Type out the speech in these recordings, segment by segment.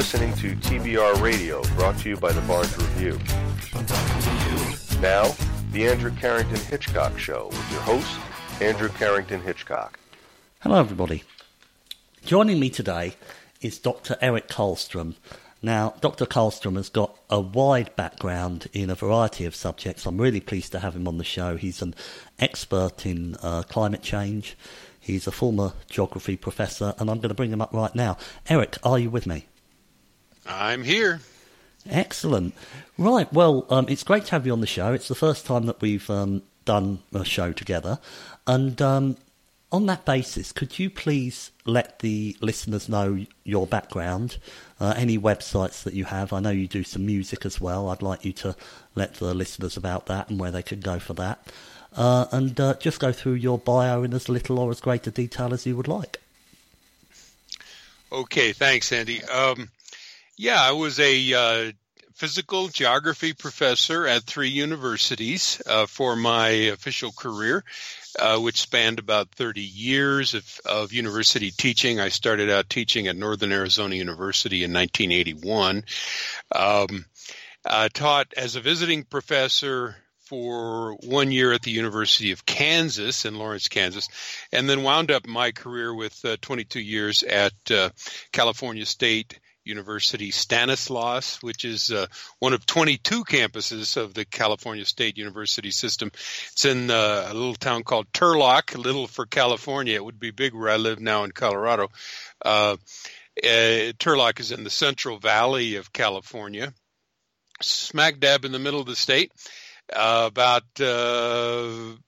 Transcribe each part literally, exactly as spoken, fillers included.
listening to T B R Radio, brought to you by the Barnes Review. Now, the Andrew Carrington Hitchcock Show with your host, Andrew Carrington Hitchcock. Hello, everybody. Joining me today is Doctor Erik Karlstrom. Now, Doctor Karlstrom has got a wide background in a variety of subjects. I'm really pleased to have him on the show. He's an expert in uh, climate change. He's a former geography professor, and I'm going to bring him up right now. Erik, are you with me? I'm here. Excellent. Right, well, um, it's great to have you on the show. It's the first time that we've um, done a show together. And um, on that basis, could you please let the listeners know your background, uh, any websites that you have? I know you do some music as well. I'd like you to let the listeners about that and where they could go for that. Uh, and uh, just go through your bio in as little or as great a detail as you would like. Okay, thanks, Andy. Um, yeah, I was a uh, physical geography professor at three universities uh, for my official career, uh, which spanned about thirty years of, of university teaching. I started out teaching at Northern Arizona University in nineteen eighty-one. Um, I taught as a visiting professor for one year at the University of Kansas in Lawrence, Kansas, and then wound up my career with uh, twenty-two years at uh, California State University Stanislaus, which is uh, one of twenty-two campuses of the California State University system. It's in uh, a little town called Turlock, little for California. It would be big where I live now in Colorado. Uh, uh, Turlock is in the Central Valley of California, smack dab in the middle of the state. Uh, about uh,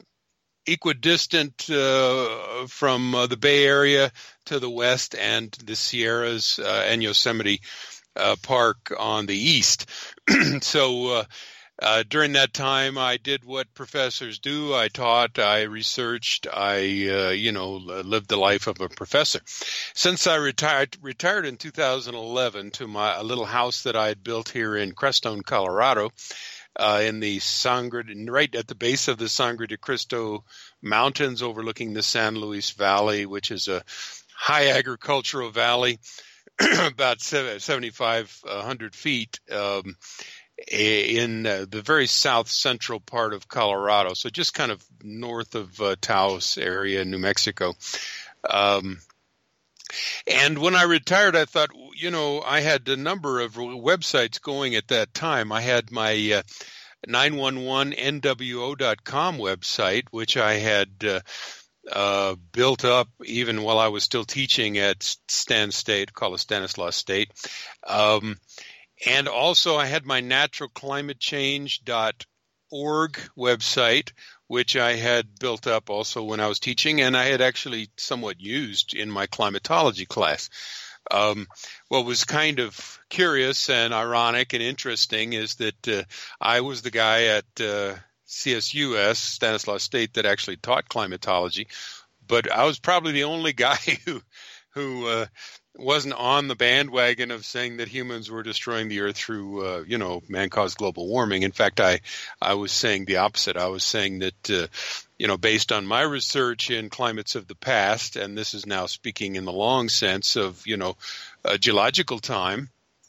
equidistant uh, from uh, the Bay Area to the west and the Sierras uh, and Yosemite uh, Park on the east. so uh, uh, during that time, I did what professors do. I taught, I researched, I, uh, you know, lived the life of a professor. Since I retired retired in two thousand eleven to my a little house that I had built here in Crestone, Colorado, Uh, in the Sangre, right at the base of the Sangre de Cristo Mountains overlooking the San Luis Valley, which is a high agricultural valley, about seventy-five hundred feet um, in uh, the very south central part of Colorado. So just kind of north of uh, Taos area in New Mexico. Um, And when I retired, I thought, you know, I had a number of websites going at that time. I had my uh, nine one one N W O dot com website, which I had uh, uh, built up even while I was still teaching at Stan State, called Stanislaus State. Um, and also I had my natural climate change dot org website, which I had built up also when I was teaching, and I had actually somewhat used in my climatology class. Um, what was kind of curious and ironic and interesting is that uh, I was the guy at uh, C S U S, Stanislaus State, that actually taught climatology, but I was probably the only guy who who uh, wasn't on the bandwagon of saying that humans were destroying the earth through, uh, you know, man-caused global warming. In fact, I, I was saying the opposite. I was saying that, uh, you know, based on my research in climates of the past, and this is now speaking in the long sense of, you know, uh, geological time,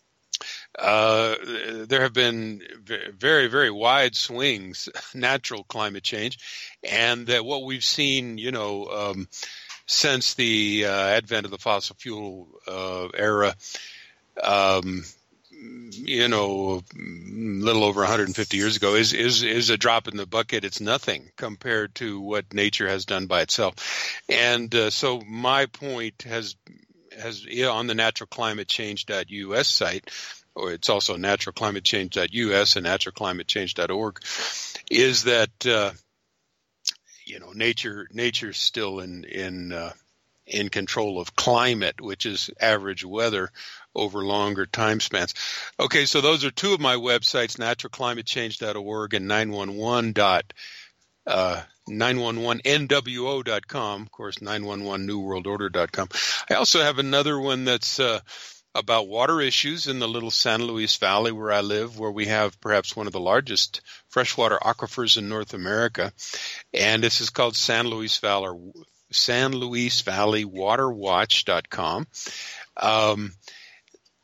uh, there have been very, very wide swings, natural climate change, and that what we've seen, you know, um, since the uh, advent of the fossil fuel uh, era, um, you know, a little over one hundred fifty years ago, is, is is a drop in the bucket. It's nothing compared to what nature has done by itself. And uh, so my point has has yeah, on the natural climate change dot U S site, or it's also natural climate change dot U S and natural climate change dot org, is that uh, you know, nature nature's still in in uh, in control of climate, which is average weather over longer time spans. Okay, so those are two of my websites, natural climate change dot org and nine one one dot uh, nine one one N W O dot com, of course, nine one one New World Order dot com. I also have another one that's uh, about water issues in the little San Luis Valley where I live, where we have perhaps one of the largest freshwater aquifers in North America. And this is called San Luis Valley, San Luis Valley Water Watch dot com. Um,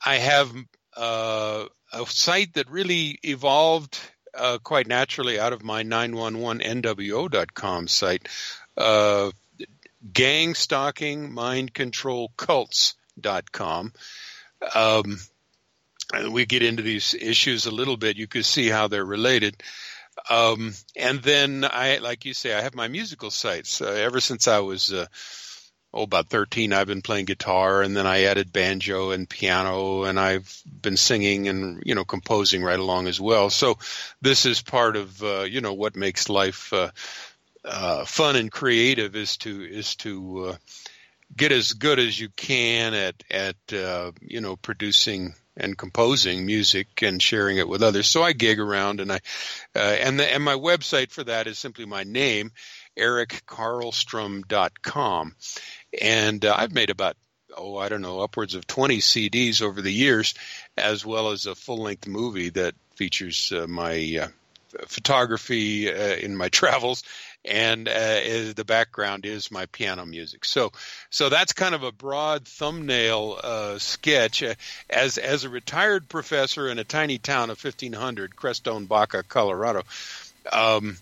I have uh, a site that really evolved uh, quite naturally out of my nine one one N W O dot com site, uh, gang stalking mind control cults dot com. Um, we get into these issues a little bit. You can see how they're related. Um, and then I, like you say, I have my musical sites. Uh, ever since I was, uh, oh, about thirteen, I've been playing guitar, and then I added banjo and piano, and I've been singing and, you know, composing right along as well. So this is part of, uh, you know, what makes life, uh, uh, fun and creative is to, is to, uh, get as good as you can at, at, uh, you know, producing and composing music and sharing it with others. So I gig around, and I, uh, and the, and my website for that is simply my name, eric karlstrom dot com. And uh, I've made about, oh, I don't know, upwards of twenty C Ds over the years, as well as a full-length movie that features uh, my uh, photography uh, in my travels, and uh, the background is my piano music. So, so that's kind of a broad thumbnail uh, sketch. Uh, as as a retired professor in a tiny town of fifteen hundred, Crestone Baca, Colorado, um,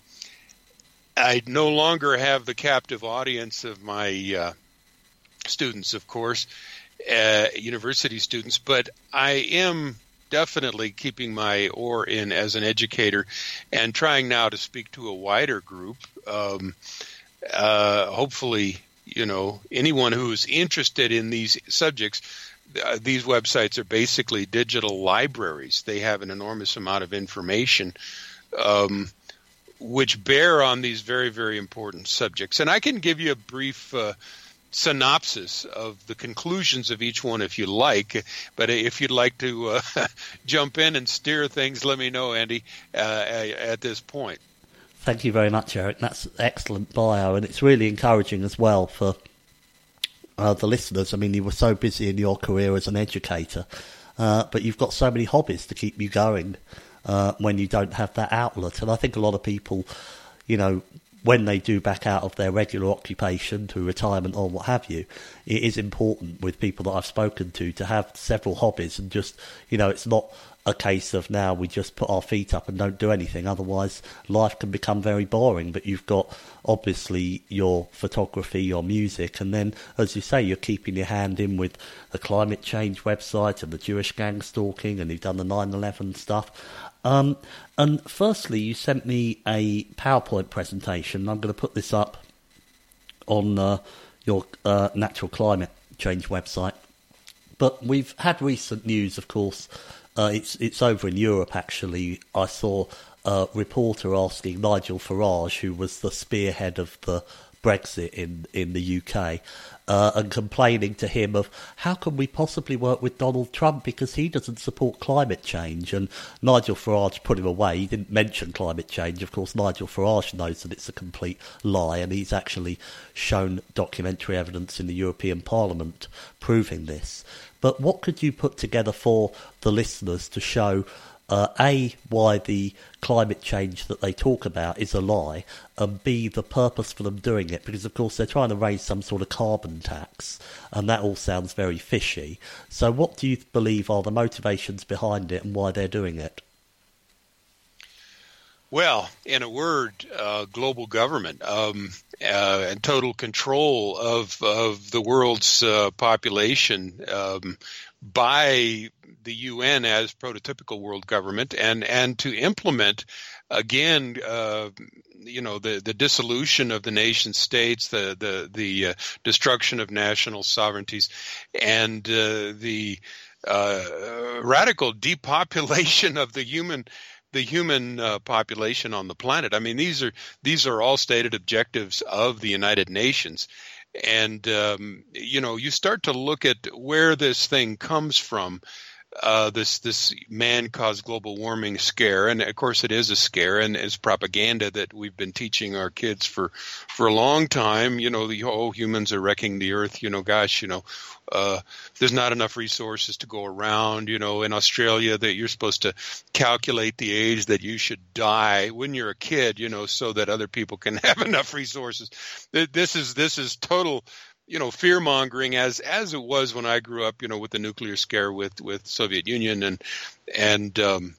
I no longer have the captive audience of my uh, students, of course, uh, university students, but I am definitely keeping my oar in as an educator and trying now to speak to a wider group. Um, uh, hopefully, you know, anyone who's interested in these subjects, uh, these websites are basically digital libraries. They have an enormous amount of information, um, which bear on these very, very important subjects. And I can give you a brief uh, synopsis of the conclusions of each one if you like, but if you'd like to uh, jump in and steer things, let me know, Andy, uh, at this point. Thank you very much, Eric. That's an excellent bio, and it's really encouraging as well for uh, the listeners. I mean, you were so busy in your career as an educator, uh, but you've got so many hobbies to keep you going uh, when you don't have that outlet. And I think a lot of people, you know, when they do back out of their regular occupation to retirement or what have you, it is important with people that I've spoken to to have several hobbies, and just, you know, it's not a case of now we just put our feet up and don't do anything. Otherwise, life can become very boring. But you've got, obviously, your photography, your music, and then, as you say, you're keeping your hand in with the climate change website and the Jewish gang stalking, and you've done the nine eleven stuff. Um, and firstly, you sent me a PowerPoint presentation. I'm going to put this up on uh, your uh, natural climate change website. But we've had recent news, of course. Uh, it's it's over in Europe, actually. I saw a reporter asking Nigel Farage, who was the spearhead of the Brexit in, in the U K, uh, and complaining to him of how can we possibly work with Donald Trump because he doesn't support climate change. And Nigel Farage put him away. He didn't mention climate change. Of course, Nigel Farage knows that it's a complete lie, and he's actually shown documentary evidence in the European Parliament proving this. But what could you put together for the listeners to show, uh, A, why the climate change that they talk about is a lie, and B, the purpose for them doing it? Because, of course, they're trying to raise some sort of carbon tax, and that all sounds very fishy. So what do you believe are the motivations behind it and why they're doing it? Well, in a word, uh, global government um, uh, and total control of of the world's uh, population um, by the U N as prototypical world government, and and to implement again, uh, you know, the the dissolution of the nation states, the the the uh, destruction of national sovereignties, and uh, the uh, radical depopulation of the human. the human uh, population on the planet. I mean, these are these are all stated objectives of the United Nations. And, um, you know, you start to look at where this thing comes from, uh, this this man-caused global warming scare. And, of course, it is a scare, and it's propaganda that we've been teaching our kids for, for a long time. You know, the oh, humans are wrecking the earth. You know, gosh, you know, Uh, there's not enough resources to go around. You know, in Australia, that you're supposed to calculate the age that you should die when you're a kid, you know, so that other people can have enough resources. This is this is total you know, fear mongering as as it was when I grew up, you know, with the nuclear scare with with Soviet Union and and um,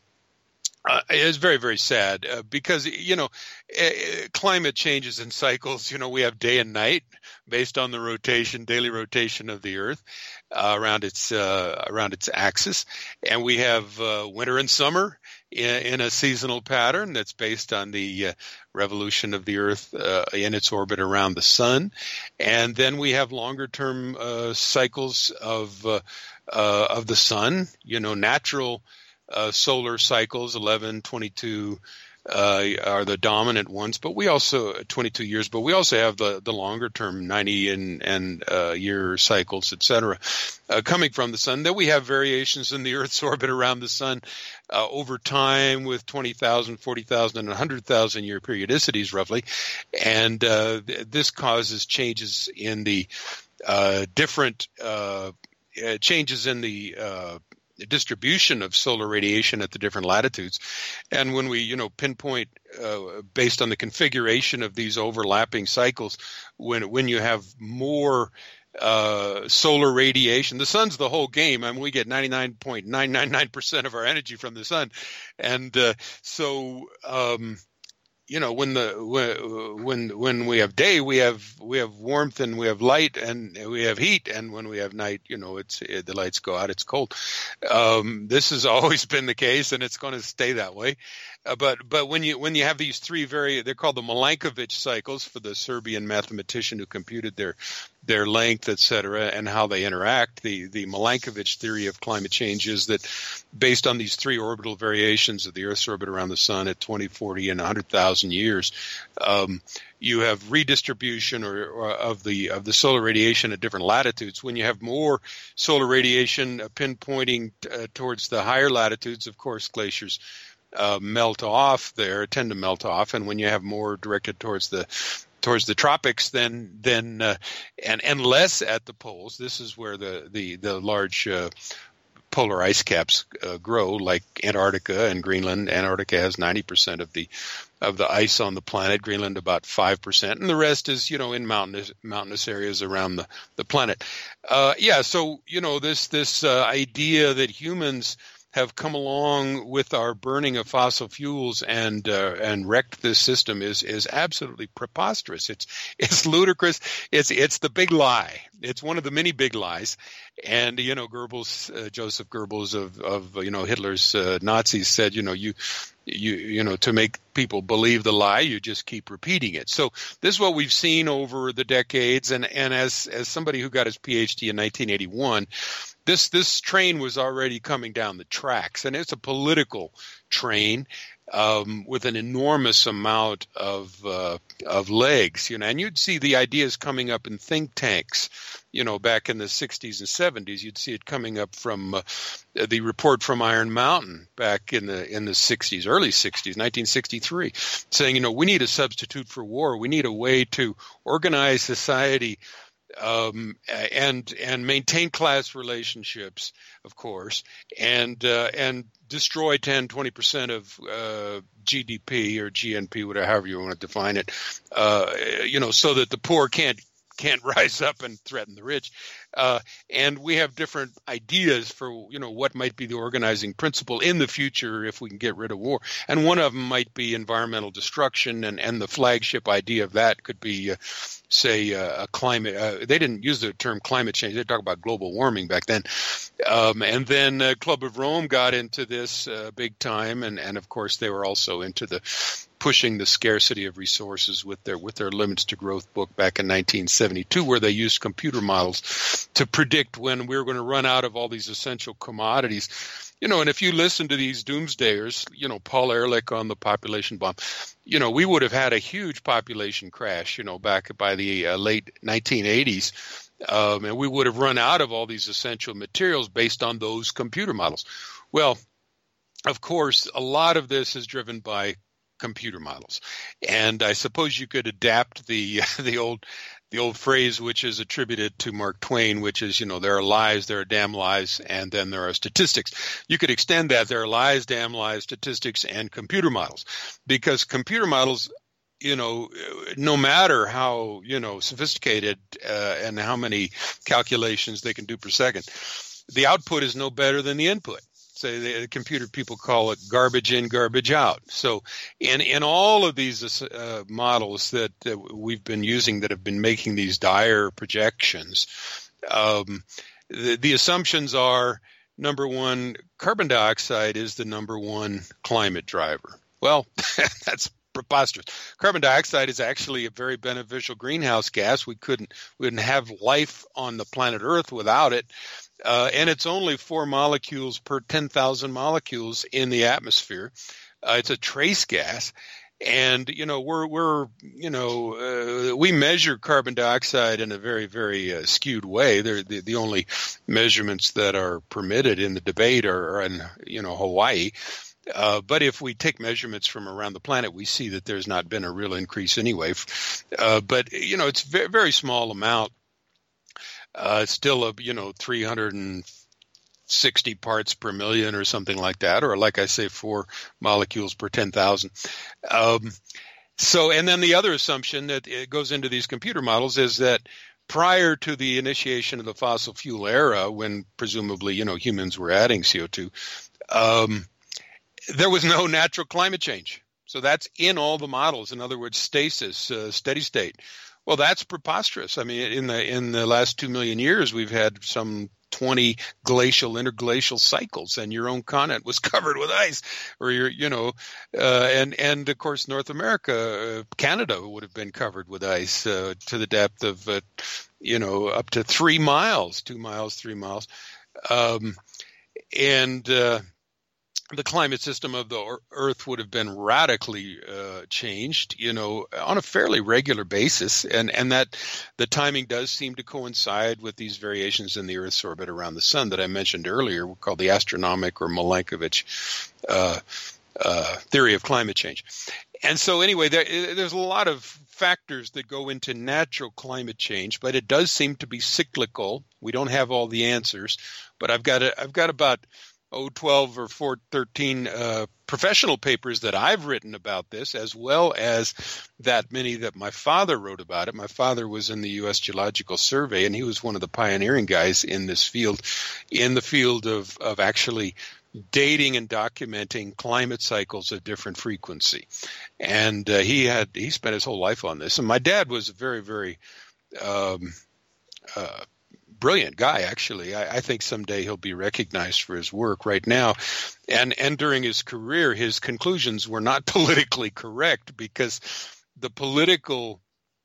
uh, it's very very sad uh, because you know uh, climate changes in cycles. You know, we have day and night based on the rotation, daily rotation of the Earth uh, around its uh, around its axis, and we have uh, winter and summer in, in a seasonal pattern that's based on the uh, revolution of the Earth uh, in its orbit around the sun, and then we have longer term uh, cycles of uh, uh, of the sun. You know, natural uh, solar cycles, eleven, twenty-two. Uh, are the dominant ones, but we also twenty-two years. But we also have the, the longer term ninety and and uh, year cycles, et cetera, uh, coming from the sun. Then we have variations in the Earth's orbit around the sun uh, over time, with twenty thousand, forty thousand, and one hundred thousand year periodicities, roughly. And uh, th- this causes changes in the uh, different uh, uh, changes in the uh, distribution of solar radiation at the different latitudes. And when we, you know, pinpoint uh, based on the configuration of these overlapping cycles, when when you have more uh, solar radiation, the sun's the whole game. I mean, we get ninety-nine point nine nine nine percent of our energy from the sun. And uh, so, um, you know, when the when when we have day, we have we have warmth and we have light and we have heat, and when we have night, you know, it's it, the lights go out, it's cold. Um, this has always been the case, and it's going to stay that way. Uh, but but when you when you have these three very, they're called the Milankovitch cycles for the Serbian mathematician who computed their their length, et cetera, and how they interact. The the Milankovitch theory of climate change is that based on these three orbital variations of the Earth's orbit around the sun at twenty, forty, and one hundred thousand years, um, you have redistribution or, or of the of the solar radiation at different latitudes. When you have more solar radiation uh, pinpointing uh, towards the higher latitudes, of course, glaciers Uh, melt off there, tend to melt off, and when you have more directed towards the towards the tropics, then then uh, and and less at the poles. This is where the the the large uh, polar ice caps uh, grow, like Antarctica and Greenland. Antarctica has ninety percent of the of the ice on the planet. Greenland about five percent, and the rest is, you know, in mountainous mountainous areas around the the planet. Uh, yeah, so you know this this uh, idea that humans have come along with our burning of fossil fuels and uh, and wrecked this system is is absolutely preposterous. It's it's ludicrous. It's it's the big lie. It's one of the many big lies. And you know, Goebbels, uh, Joseph Goebbels of of you know Hitler's uh, Nazis said, you know, you you you know to make people believe the lie, you just keep repeating it. So this is what we've seen over the decades. And and as as somebody who got his P H D in nineteen eighty-one. This this train was already coming down the tracks, and it's a political train um, with an enormous amount of uh, of legs, you know. And you'd see the ideas coming up in think tanks, you know, back in the sixties and seventies. You'd see it coming up from uh, the report from Iron Mountain back in the in the sixties, early sixties, nineteen sixty-three, saying, you know, we need a substitute for war. We need a way to organize society. Um, and and maintain class relationships, of course, and uh, and destroy ten, twenty percent of uh, G D P or G N P, whatever, however you want to define it, uh, you know, so that the poor can't can't rise up and threaten the rich. Uh, and we have different ideas for, you know, what might be the organizing principle in the future if we can get rid of war. And one of them might be environmental destruction, and, and the flagship idea of that could be, uh, say, uh, a climate. Uh, they didn't use the term climate change. They talked about global warming back then. Um, and then uh, Club of Rome got into this uh, big time, and, and of course they were also into the pushing the scarcity of resources with their with their Limits to Growth book back in nineteen seventy-two, where they used computer models to predict when we were going to run out of all these essential commodities. You know, and if you listen to these doomsdayers, you know, Paul Ehrlich on the population bomb, you know, we would have had a huge population crash, you know, back by the uh, late nineteen eighties. Um, and we would have run out of all these essential materials based on those computer models. Well, of course, a lot of this is driven by computer models. And I suppose you could adapt the the old the old phrase, which is attributed to Mark Twain, which is, you know, there are lies, there are damn lies, and then there are statistics. You could extend that. There are lies, damn lies, statistics, and computer models, because computer models you know, no matter how, you know, sophisticated uh, and how many calculations they can do per second, the output is no better than the input. So the computer people call it garbage in, garbage out. So in, in all of these uh, models that uh, we've been using that have been making these dire projections, um, the, the assumptions are, number one, carbon dioxide is the number one climate driver. Well, that's preposterous. Carbon dioxide is actually a very beneficial greenhouse gas. We couldn't, we wouldn't have life on the planet Earth without it. Uh, and it's only four molecules per ten thousand molecules in the atmosphere. Uh, it's a trace gas. And, you know, we're, we're, you know, uh, we measure carbon dioxide in a very, very uh, skewed way. They're the, the only measurements that are permitted in the debate are, are in, you know, Hawaii. Uh, but if we take measurements from around the planet, we see that there's not been a real increase anyway. Uh, but, you know, it's a very, very small amount. Uh, it's still a, you know, three hundred sixty parts per million or something like that, or like I say, four molecules per ten thousand. Um, so, and then the other assumption that it goes into these computer models is that prior to the initiation of the fossil fuel era, when presumably, you know, humans were adding C O two, um, there was no natural climate change. So that's in all the models. In other words, stasis, uh, steady state. Well, that's preposterous. I mean, in the in the last two million years, we've had some twenty glacial, interglacial cycles, and your own continent was covered with ice, or your, you know, uh, and and of course, North America, uh, Canada would have been covered with ice uh, to the depth of, uh, you know, up to three miles, two miles, three miles, um, and uh, the climate system of the Earth would have been radically uh, changed, you know, on a fairly regular basis. And, and that the timing does seem to coincide with these variations in the Earth's orbit around the sun that I mentioned earlier, called the astronomic or Milankovitch uh, uh, theory of climate change. And so anyway, there, there's a lot of factors that go into natural climate change, but it does seem to be cyclical. We don't have all the answers, but I've got a, I've got about oh, twelve or four, thirteen uh, professional papers that I've written about this, as well as that many that my father wrote about it. My father was in the U S Geological Survey, and he was one of the pioneering guys in this field, in the field of, of actually dating and documenting climate cycles of different frequency. And uh, he had he spent his whole life on this. And my dad was a very, very um, uh, brilliant guy, actually. I, I think someday he'll be recognized for his work. Right now, and and during his career, his conclusions were not politically correct, because the political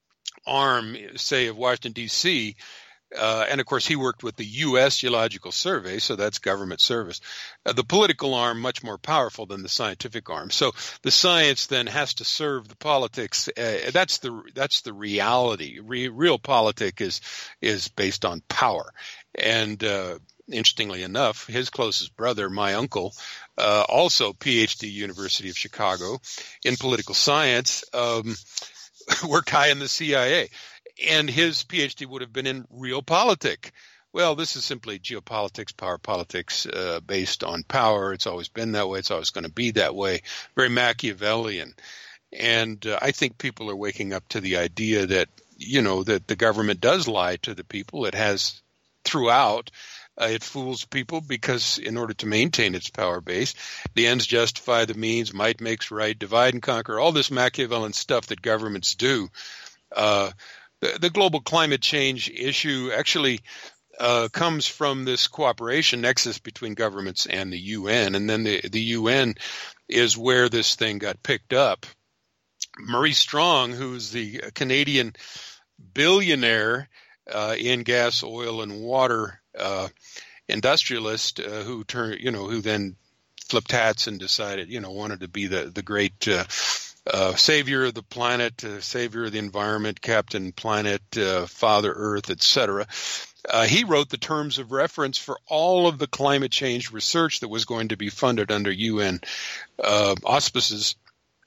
arm, say, of Washington, D C, uh, and of course he worked with the U S Geological Survey, so that's government service, uh, the political arm much more powerful than the scientific arm. So the science then has to serve the politics. Uh, that's the that's the reality. Re, real politic is is based on power. And uh, interestingly enough, his closest brother, my uncle, uh, also P H D, University of Chicago, in political science, um, worked high in the C I A. And his P H D would have been in realpolitik. Well, this is simply geopolitics, power politics, uh, based on power. It's always been that way. It's always going to be that way. Very Machiavellian. And uh, I think people are waking up to the idea that, you know, that the government does lie to the people. It has throughout. Uh, it fools people because in order to maintain its power base, the ends justify the means, might makes right, divide and conquer, all this Machiavellian stuff that governments do. Uh, the, the global climate change issue actually uh, comes from this cooperation nexus between governments and the U N. And then the, the U N is where this thing got picked up. Maurice Strong, who's the Canadian billionaire uh, in gas, oil, and water uh, industrialist, uh, who turned, you know, who then flipped hats and decided, you know, wanted to be the the great uh, uh, savior of the planet, uh, savior of the environment, Captain Planet, uh, Father Earth, et cetera. Uh, he wrote the terms of reference for all of the climate change research that was going to be funded under U N uh, auspices.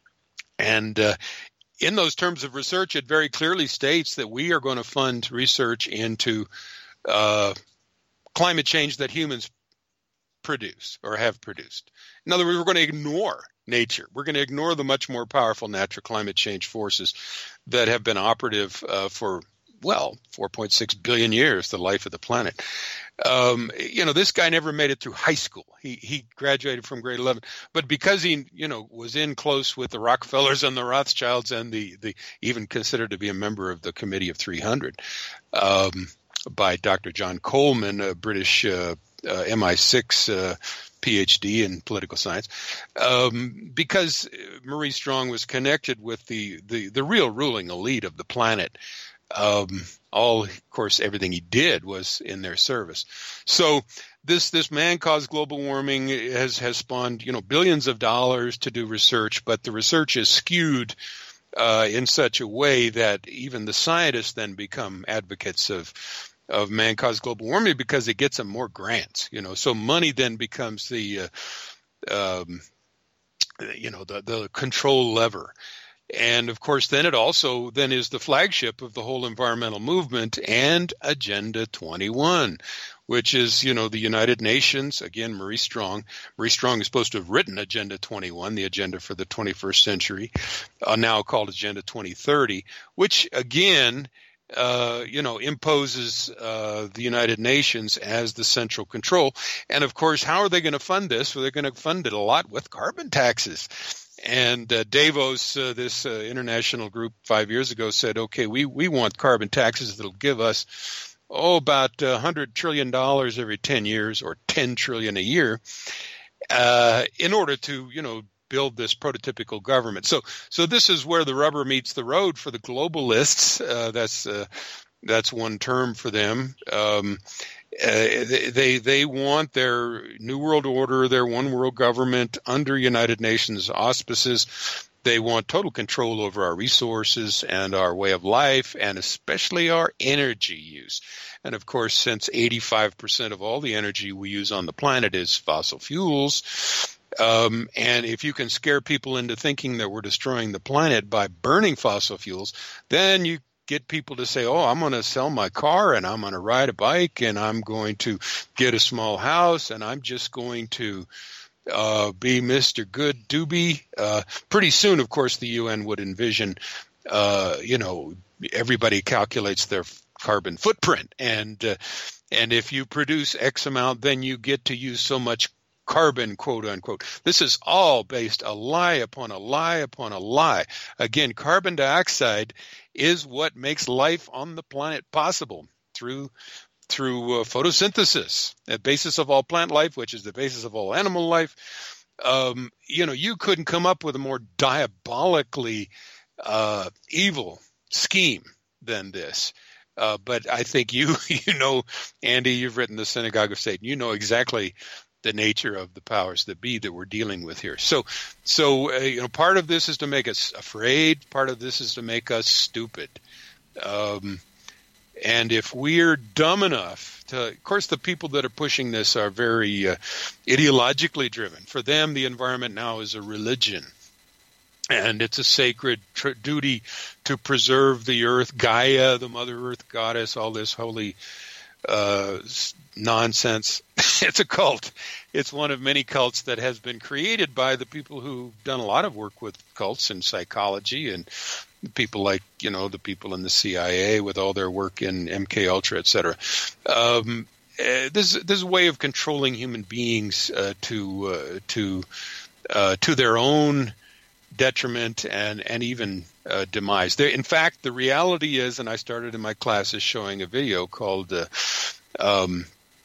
And uh, in those terms of research, it very clearly states that we are going to fund research into uh, climate change that humans produce or have produced. In other words, we're going to ignore nature. We're going to ignore the much more powerful natural climate change forces that have been operative uh, for, well, four point six billion years, the life of the planet. Um, you know, this guy never made it through high school. He he graduated from grade eleven, but because he, you know, was in close with the Rockefellers and the Rothschilds and the, the even considered to be a member of the Committee of three hundred um, by Doctor John Coleman, a British uh, uh, M I six uh, P H D in political science, um, because Maurice Strong was connected with the, the, the real ruling elite of the planet. Um, all, of course, everything he did was in their service. So this this man-caused global warming has has spawned, you know, billions of dollars to do research, but the research is skewed uh, in such a way that even the scientists then become advocates of of man-caused global warming because it gets them more grants. You know, so money then becomes the uh, um, you know the the control lever. And, of course, then it also then is the flagship of the whole environmental movement and Agenda twenty-one, which is, you know, the United Nations. Again, Maurice Strong. Maurice Strong is supposed to have written Agenda twenty-one, the agenda for the twenty-first century, uh, now called Agenda twenty thirty, which, again, uh, you know, imposes uh, the United Nations as the central control. And, of course, how are they going to fund this? Well, they're going to fund it a lot with carbon taxes. And uh, Davos, uh, this uh, international group five years ago, said, okay, we, we want carbon taxes that'll give us, oh, about one hundred trillion dollars every ten years or ten trillion dollars a year uh, in order to, you know, build this prototypical government. So so this is where the rubber meets the road for the globalists. Uh, that's uh, that's one term for them. Um Uh, they, they they want their New World Order, their one world government under United Nations auspices. They want total control over our resources and our way of life, and especially our energy use. And of course, since eighty-five percent of all the energy we use on the planet is fossil fuels, um, and if you can scare people into thinking that we're destroying the planet by burning fossil fuels, then you get people to say, oh, I'm going to sell my car and I'm going to ride a bike and I'm going to get a small house and I'm just going to uh, be Mister Good Doobie. Uh, pretty soon, of course, the U N would envision, uh, you know, everybody calculates their carbon footprint. And, uh, and if you produce X amount, then you get to use so much carbon, quote unquote. This is all based a lie upon a lie upon a lie. Again, carbon dioxide is what makes life on the planet possible through through uh, photosynthesis, the basis of all plant life, which is the basis of all animal life. Um, you know, you couldn't come up with a more diabolically uh, evil scheme than this. Uh, but I think you, you know, Andy, you've written The Synagogue of Satan. You know exactly the nature of the powers that be that we're dealing with here. So, so uh, you know, part of this is to make us afraid. Part of this is to make us stupid. Um, and if we're dumb enough to, of course, the people that are pushing this are very uh, ideologically driven. For them, the environment now is a religion. And it's a sacred tr- duty to preserve the earth, Gaia, the Mother Earth goddess, all this holy uh, nonsense. It's a cult. It's one of many cults that has been created by the people who've done a lot of work with cults and psychology, and people like, you know, the people in the C I A with all their work in M K Ultra, et cetera. Um, uh, this, this is a way of controlling human beings uh, to uh, to uh, to their own detriment and and even uh, demise. There, in fact, the reality is, and I started in my classes showing a video called uh, um,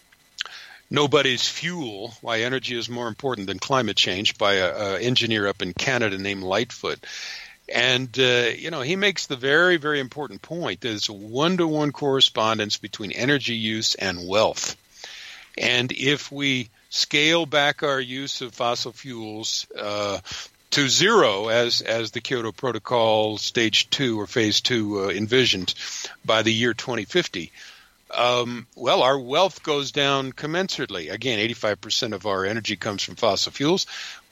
Nobody's Fuel, Why Energy is More Important Than Climate Change, by an engineer up in Canada named Lightfoot. And, uh, you know, he makes the very, very important point. There's a one-to-one correspondence between energy use and wealth. And if we scale back our use of fossil fuels uh, to zero, as as the Kyoto Protocol Stage two or Phase two uh, envisioned by the year twenty fifty, um, well, our wealth goes down commensurately. Again, eighty-five percent of our energy comes from fossil fuels.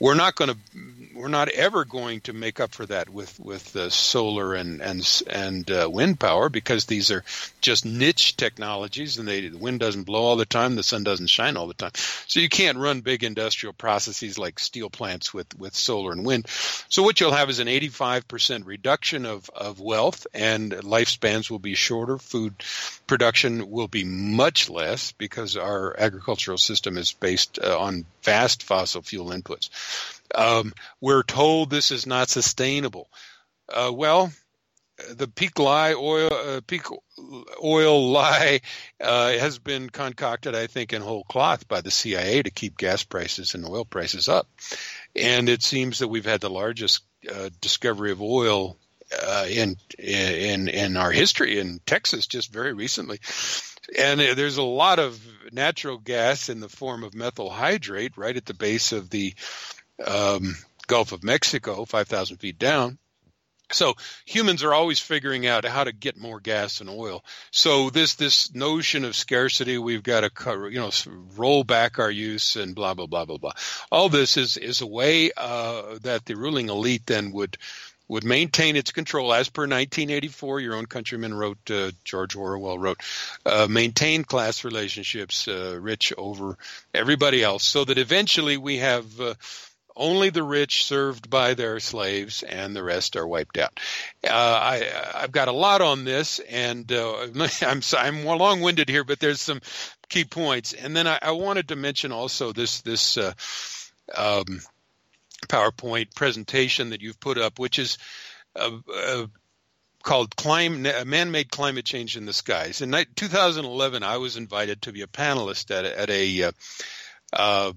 we're not going to, we're not ever going to make up for that with with uh, solar and and and uh, wind power, because these are just niche technologies, and they the wind doesn't blow all the time, the sun doesn't shine all the time, so you can't run big industrial processes like steel plants with with solar and wind. So what you'll have is an eighty-five percent reduction of of wealth, and lifespans will be shorter. Food production will be much less because our agricultural system is based uh, on vast fossil fuel inputs. Um, we're told this is not sustainable. Uh, well, the peak lie oil, uh, peak oil lie uh, has been concocted, I think, in whole cloth by the C I A to keep gas prices and oil prices up. And it seems that we've had the largest uh, discovery of oil uh, in in in our history in Texas just very recently. And there's a lot of natural gas in the form of methyl hydrate right at the base of the um, Gulf of Mexico, five thousand feet down. So humans are always figuring out how to get more gas and oil. So this this notion of scarcity, we've got to you know roll back our use and blah blah blah blah blah. All this is is a way uh, that the ruling elite then would would maintain its control, as per nineteen eighty-four. Your own countryman wrote, uh, George Orwell wrote, uh, maintain class relationships, uh, rich over everybody else, so that eventually we have uh, only the rich served by their slaves, and the rest are wiped out. Uh, I, I've got a lot on this, and uh, I'm I'm more long-winded here, but there's some key points. And then I, I wanted to mention also this this uh, um, PowerPoint presentation that you've put up, which is uh, uh, called Clim- Man-Made Climate Change in the Skies. In two thousand eleven, I was invited to be a panelist at a, at a uh, uh,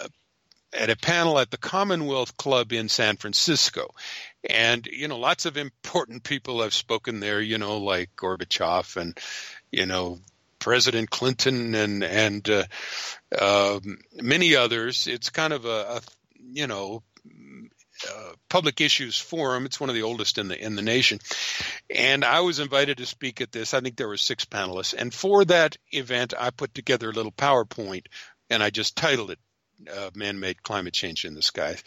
at a panel at the Commonwealth Club in San Francisco. And, you know, lots of important people have spoken there, you know, like Gorbachev and, you know, President Clinton and, and uh, uh, many others. It's kind of a, a you know, uh, public issues forum. It's one of the oldest in the in the nation. And I was invited to speak at this. I think there were six panelists. And for that event, I put together a little PowerPoint, and I just titled it, Uh, Man-Made Climate Change in the Skies.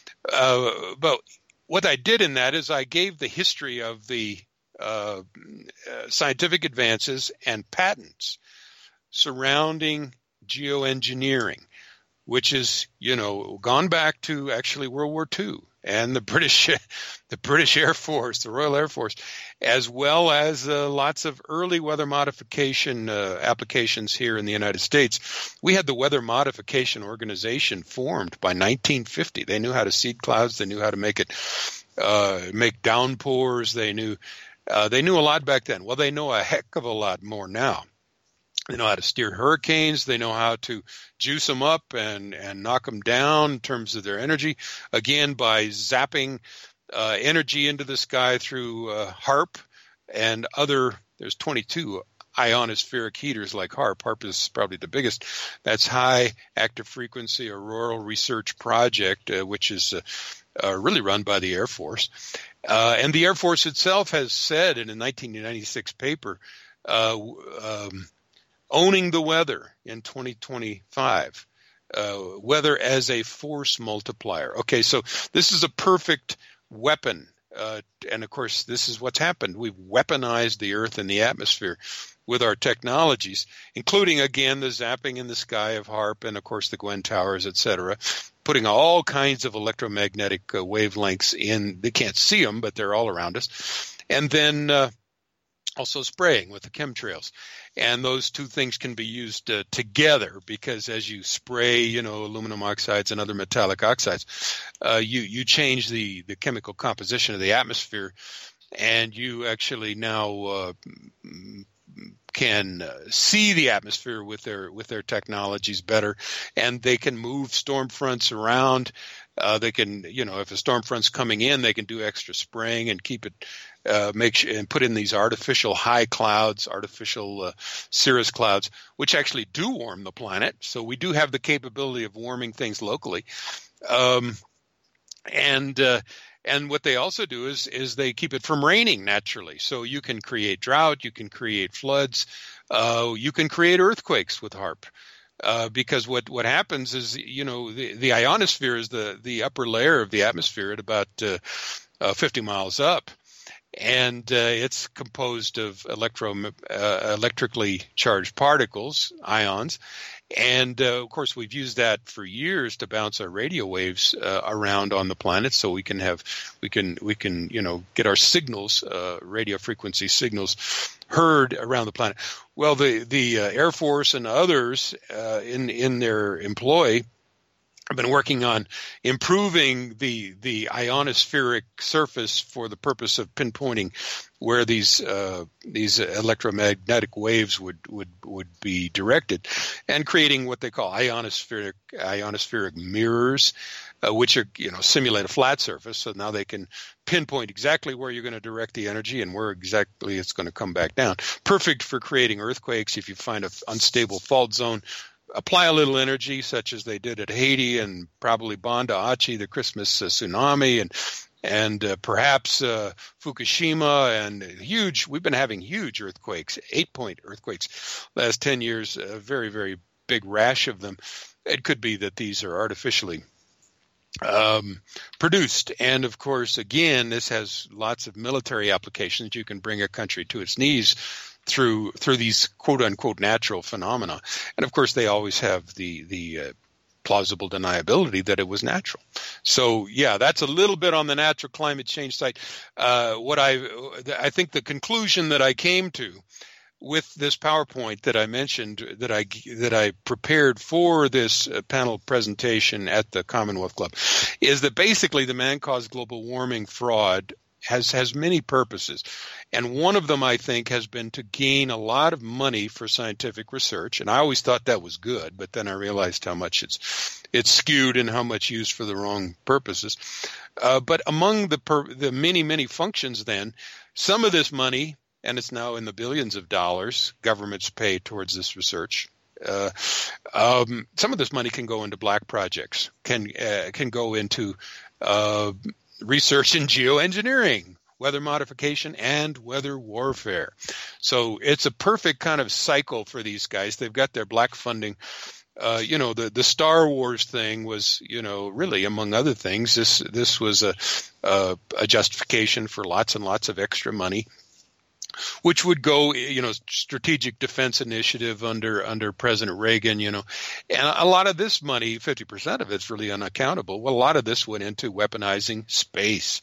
Uh, but what I did in that is I gave the history of the uh, uh, scientific advances and patents surrounding geoengineering, which is, you know, gone back to actually World War Two and the British, the British Air Force, the Royal Air Force, as well as uh, lots of early weather modification uh, applications here in the United States. We had the Weather Modification Organization formed by nineteen fifty. They knew how to seed clouds. They knew how to make it uh, make downpours. They knew uh, they knew a lot back then. Well, they know a heck of a lot more now. They know how to steer hurricanes. They know how to juice them up and, and knock them down in terms of their energy, again, by zapping uh, energy into the sky through uh, HAARP and other, there's twenty-two ionospheric heaters like HAARP. HAARP is probably the biggest. That's High Active Frequency Auroral Research Project, uh, which is uh, uh, really run by the Air Force. Uh, and the Air Force itself has said in a nineteen ninety-six paper, uh, um, Owning the Weather in twenty twenty-five, uh, weather as a force multiplier. Okay, so this is a perfect weapon. Uh, and, of course, this is what's happened. We've weaponized the Earth and the atmosphere with our technologies, including, again, the zapping in the sky of HAARP and, of course, the Gwen Towers, et cetera, putting all kinds of electromagnetic uh, wavelengths in. They can't see them, but they're all around us. And then uh, also spraying with the chemtrails. And those two things can be used uh, together, because as you spray, you know, aluminum oxides and other metallic oxides, uh, you, you change the, the chemical composition of the atmosphere, and you actually now uh, can uh, see the atmosphere with their with their technologies better, and they can move storm fronts around. Uh, they can, you know, if a storm front's coming in, they can do extra spraying and keep it, uh, make sure, and put in these artificial high clouds, artificial uh, cirrus clouds, which actually do warm the planet. So we do have the capability of warming things locally. Um, and uh, and what they also do is is they keep it from raining naturally. So you can create drought, you can create floods, uh, you can create earthquakes with HAARP. Uh, because what, what happens is, you know, the, the ionosphere is the, the upper layer of the atmosphere at about uh, uh, fifty miles up. And uh, it's composed of electro, uh, electrically charged particles, ions. And, uh, of course, we've used that for years to bounce our radio waves uh, around on the planet so we can have, we can, we can, you know, get our signals, uh, radio frequency signals heard around the planet. Well, the, the uh, Air Force and others uh, in, in their employ I've been working on improving the the ionospheric surface for the purpose of pinpointing where these uh, these electromagnetic waves would, would would be directed, and creating what they call ionospheric ionospheric mirrors, uh, which are you know simulate a flat surface. So now they can pinpoint exactly where you're going to direct the energy and where exactly it's going to come back down. Perfect for creating earthquakes if you find an unstable fault zone. Apply a little energy, such as they did at Haiti and probably Banda Aceh, the Christmas uh, tsunami, and and uh, perhaps uh, Fukushima, and huge. We've been having huge earthquakes, eight-point earthquakes, last ten years. A very, very big rash of them. It could be that these are artificially um, produced, and of course, again, this has lots of military applications. You can bring a country to its knees through through these quote unquote natural phenomena, and of course they always have the the uh, plausible deniability that it was natural. So yeah, that's a little bit on the natural climate change side. Uh, what I I think the conclusion that I came to with this PowerPoint that I mentioned that I that I prepared for this uh, panel presentation at the Commonwealth Club is that basically the man-caused global warming fraud has has many purposes. And one of them, I think, has been to gain a lot of money for scientific research. And I always thought that was good, but then I realized how much it's it's skewed and how much used for the wrong purposes. Uh, but among the per, the many, many functions then, some of this money, and it's now in the billions of dollars, governments pay towards this research. Uh, um, some of this money can go into black projects, can uh, can go into uh, research in geoengineering, weather modification, and weather warfare. So it's a perfect kind of cycle for these guys. They've got their black funding. Uh, you know, the, the Star Wars thing was, you know, really, among other things, this this was a, a, a justification for lots and lots of extra money, which would go, you know, strategic defense initiative under under President Reagan, you know. And a lot of this money, fifty percent of it's really unaccountable. Well, a lot of this went into weaponizing space.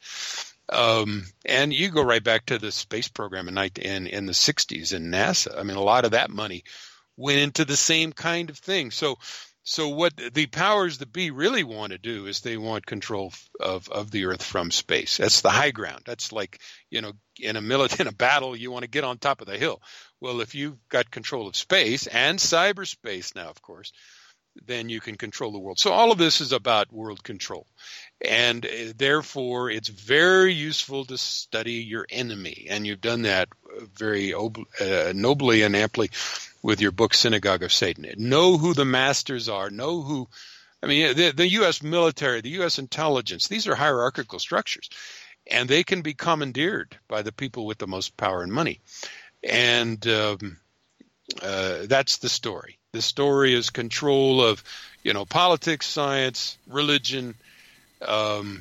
Um, and you go right back to the space program in, in, in the sixties in NASA. I mean, a lot of that money went into the same kind of thing. So, so what the powers that be really want to do is they want control of, of the Earth from space. That's the high ground. That's like, you know, in a military, in a battle, you want to get on top of the hill. Well, if you've got control of space and cyberspace now, of course, then you can control the world. So all of this is about world control. And uh, therefore, it's very useful to study your enemy. And you've done that very ob- uh, nobly and amply with your book, Synagogue of Satan. Know who the masters are. Know who, I mean, the, the U S military, the U S intelligence, these are hierarchical structures. And they can be commandeered by the people with the most power and money. And um, uh, that's the story. The story is control of, you know, politics, science, religion, um,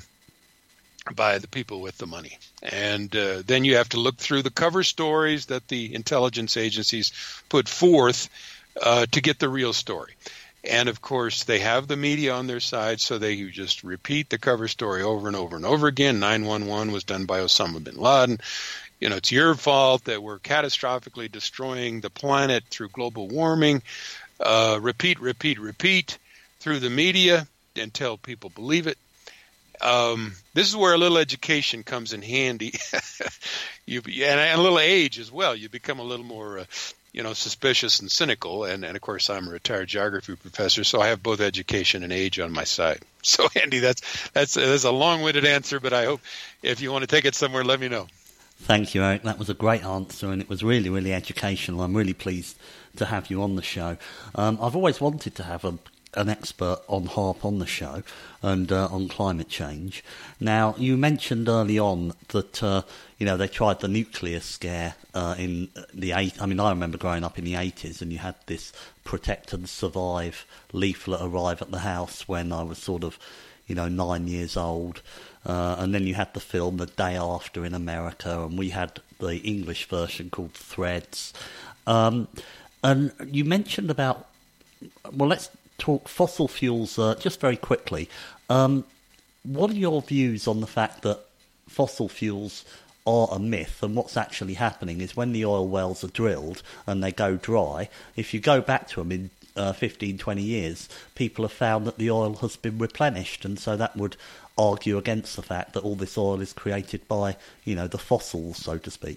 by the people with the money. And uh, then you have to look through the cover stories that the intelligence agencies put forth uh, to get the real story. And, of course, they have the media on their side, so they just repeat the cover story over and over and over again. nine one one was done by Osama bin Laden. You know, it's your fault that we're catastrophically destroying the planet through global warming. Uh, repeat, repeat, repeat through the media until people believe it. Um, this is where a little education comes in handy, you, and a little age as well. You become a little more, uh, you know, suspicious and cynical. And, and, of course, I'm a retired geography professor, so I have both education and age on my side. So, Andy, that's that's, that's a long-winded answer, but I hope if you want to take it somewhere, let me know. Thank you, Eric. That was a great answer, and it was really, really educational. I'm really pleased to have you on the show. Um, I've always wanted to have a an expert on HAARP on the show and uh, on climate change. Now, you mentioned early on that, uh, you know, they tried the nuclear scare uh, in the eight. I mean, I remember growing up in the eighties, and you had this Protect and Survive leaflet arrive at the house when I was sort of, you know, nine years old. Uh, and then you had the film The Day After in America, and we had the English version called Threads. Um, and you mentioned about, well, let's talk fossil fuels uh, just very quickly. Um, what are your views on the fact that fossil fuels are a myth, and what's actually happening is when the oil wells are drilled and they go dry, if you go back to them in uh, fifteen, twenty years, people have found that the oil has been replenished, and so that would argue against the fact that all this oil is created by, you know, the fossils, so to speak.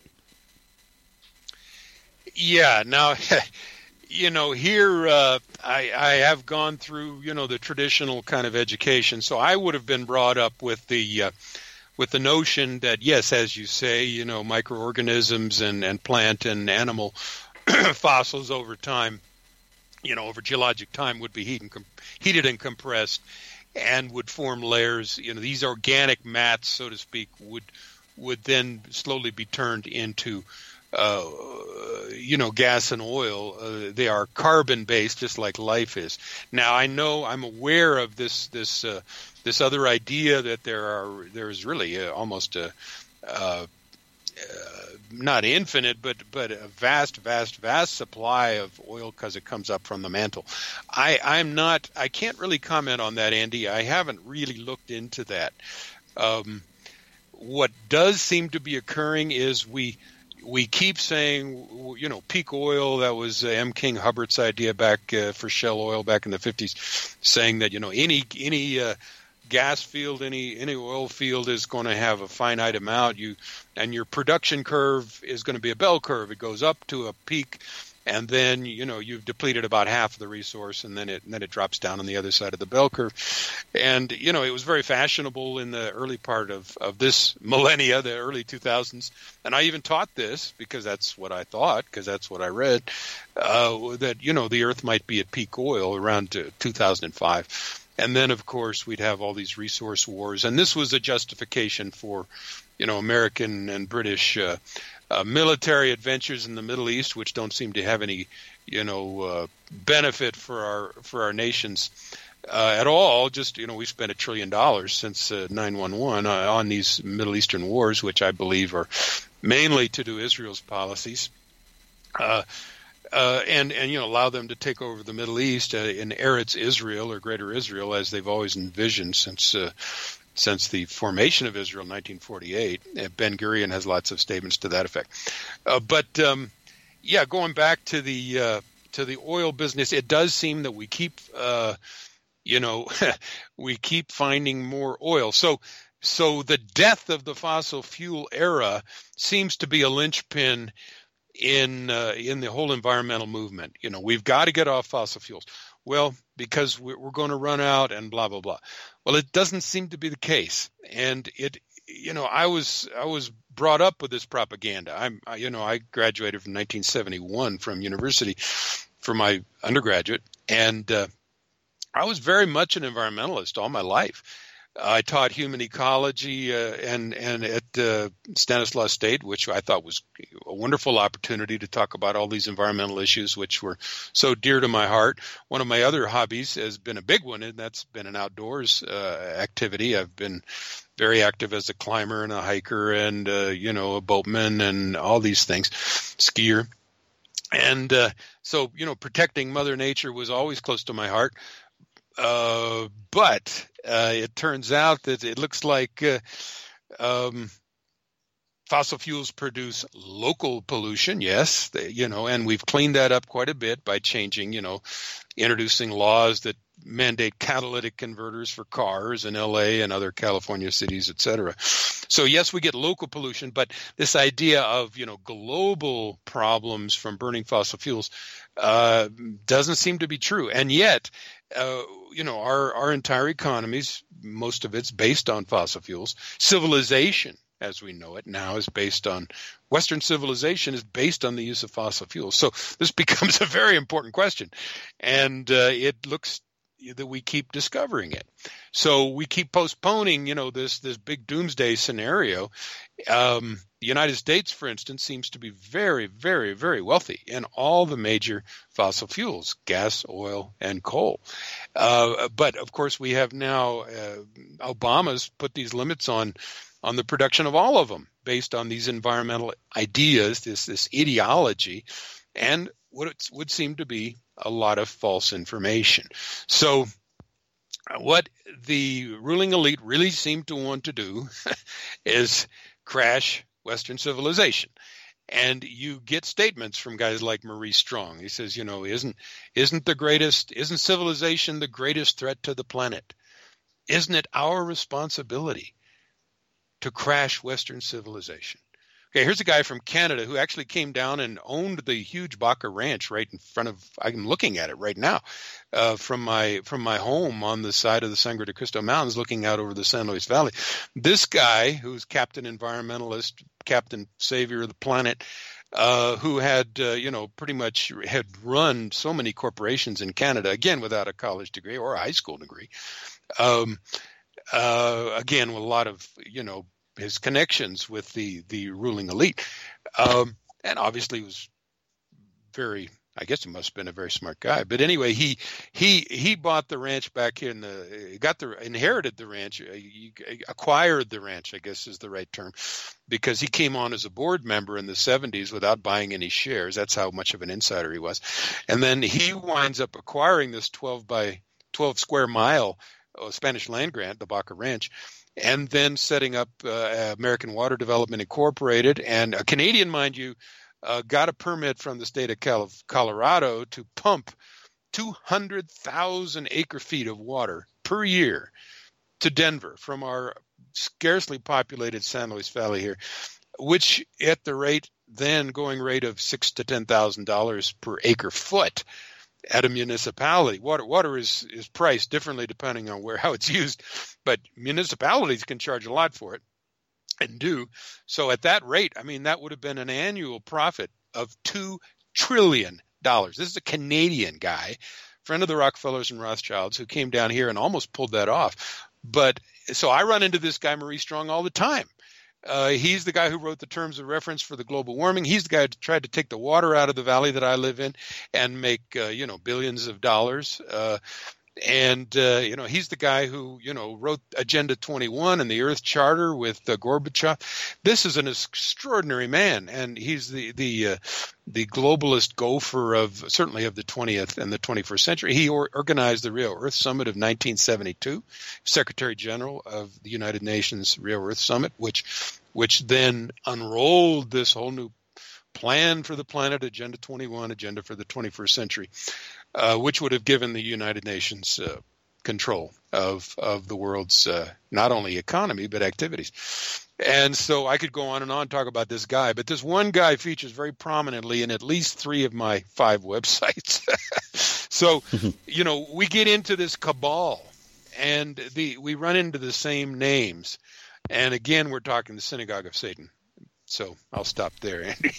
Yeah, now, you know, here uh, I, I have gone through, you know, the traditional kind of education, so I would have been brought up with the uh, with the notion that, yes, as you say, you know, microorganisms and, and plant and animal fossils over time, you know, over geologic time would be heat and com- heated and compressed and would form layers. You know, these organic mats, so to speak, would would then slowly be turned into Uh, you know, gas and oil. Uh, they are carbon-based, just like life is. Now, I know I'm aware of this this uh, this other idea that there are there is really a, almost a uh, uh, not infinite, but but a vast, vast, vast supply of oil because it comes up from the mantle. I I'm not. I can't really comment on that, Andy. I haven't really looked into that. Um, what does seem to be occurring is we. We keep saying, you know, peak oil, that was uh, M. King Hubbard's idea back uh, for Shell Oil back in the fifties, saying that, you know, any any uh, gas field, any any oil field is going to have a finite amount. You and your production curve is going to be a bell curve. It goes up to a peak, and then, you know, you've depleted about half of the resource, and then it and then it drops down on the other side of the bell curve. And, you know, it was very fashionable in the early part of, of this millennia, the early two thousands. And I even taught this because that's what I thought, because that's what I read, uh, that, you know, the Earth might be at peak oil around two thousand five. And then, of course, we'd have all these resource wars. And this was a justification for, you know, American and British uh, uh, military adventures in the Middle East, which don't seem to have any, you know, uh, benefit for our for our nations uh, at all. Just, you know, we spent a trillion dollars since uh, nine one one uh, on these Middle Eastern wars, which I believe are mainly to do Israel's policies. Uh, Uh, and, and, you know, allow them to take over the Middle East uh, in Eretz Israel or Greater Israel, as they've always envisioned since uh, since the formation of Israel in nineteen forty-eight. Uh, Ben Gurion has lots of statements to that effect. Uh, but, um, yeah, going back to the uh, to the oil business, it does seem that we keep, uh, you know, we keep finding more oil. So, so the death of the fossil fuel era seems to be a linchpin in uh, in the whole environmental movement. You know, we've got to get off fossil fuels. Well, because we're, we're going to run out and blah, blah, blah. Well, it doesn't seem to be the case. And it, you know, I was I was brought up with this propaganda. I'm, I, you know, I graduated from nineteen seventy-one from university for my undergraduate. And uh, I was very much an environmentalist all my life. I taught human ecology uh, and and at uh, Stanislaus State, which I thought was a wonderful opportunity to talk about all these environmental issues, which were so dear to my heart. One of my other hobbies has been a big one, and that's been an outdoors uh, activity. I've been very active as a climber and a hiker and, uh, you know, a boatman and all these things, skier. And uh, so, you know, protecting Mother Nature was always close to my heart. Uh, but uh, it turns out that it looks like uh, um, fossil fuels produce local pollution, yes, they, you know, and we've cleaned that up quite a bit by changing, you know, introducing laws that mandate catalytic converters for cars in L A and other California cities, et cetera. So, yes, we get local pollution, but this idea of, you know, global problems from burning fossil fuels uh, doesn't seem to be true. And yet, uh, you know, our, our entire economies, most of it's based on fossil fuels. Civilization, as we know it now, is based on Western civilization is based on the use of fossil fuels. So this becomes a very important question. And uh, it looks that we keep discovering it. So we keep postponing, you know, this this big doomsday scenario. Um, the United States, for instance, seems to be very, very, very wealthy in all the major fossil fuels, gas, oil, and coal. Uh, but of course, we have now uh, Obama's put these limits on on the production of all of them based on these environmental ideas, this this ideology, and what it would seem to be a lot of false information. So what the ruling elite really seem to want to do is crash Western civilization. And you get statements from guys like Maurice Strong. He says, you know, isn't isn't the greatest, isn't civilization the greatest threat to the planet? Isn't it our responsibility to crash Western civilization? Okay, here's a guy from Canada who actually came down and owned the huge Baca Ranch right in front of, I'm looking at it right now, uh, from my from my home on the side of the Sangre de Cristo Mountains looking out over the San Luis Valley. This guy, who's Captain Environmentalist, Captain Savior of the Planet, uh, who had, uh, you know, pretty much had run so many corporations in Canada, again, without a college degree or a high school degree, um, uh, again, with a lot of, you know, his connections with the, the ruling elite. Um, and obviously was very, I guess he must have been a very smart guy. But anyway, he he he bought the ranch back in the, got the, inherited the ranch, acquired the ranch, I guess is the right term, because he came on as a board member in the seventies without buying any shares. That's how much of an insider he was. And then he winds up acquiring this twelve by twelve square mile uh, Spanish land grant, the Baca Ranch, and then setting up uh, American Water Development Incorporated. And a Canadian, mind you, uh, got a permit from the state of Cal- Colorado to pump two hundred thousand acre feet of water per year to Denver from our scarcely populated San Luis Valley here, which at the rate then going rate of six to ten thousand dollars per acre foot. At a municipality, water water is, is priced differently depending on where how it's used, but municipalities can charge a lot for it and do. So at that rate, I mean, that would have been an annual profit of two trillion dollars. This is a Canadian guy, friend of the Rockefellers and Rothschilds, who came down here and almost pulled that off. But so I run into this guy, Maurice Strong, all the time. Uh, he's the guy who wrote the terms of reference for the global warming. He's the guy who tried to take the water out of the valley that I live in and make, uh, you know, billions of dollars. Uh, and, uh, you know, he's the guy who, you know, wrote Agenda twenty-one and the Earth Charter with uh, Gorbachev. This is an extraordinary man, and he's the the uh, the globalist gopher of certainly of the twentieth and the twenty-first century. He or- organized the Rio Earth Summit of nineteen seventy-two, Secretary General of the United Nations Rio Earth Summit, which which then unrolled this whole new plan for the planet, Agenda twenty-one, Agenda for the twenty-first century, uh, which would have given the United Nations uh, control of of the world's uh, not only economy but activities. And so I could go on and on talk about this guy, but this one guy features very prominently in at least three of my five websites. So, you know, we get into this cabal, and the we run into the same names. And again, we're talking the Synagogue of Satan. So I'll stop there, Andy.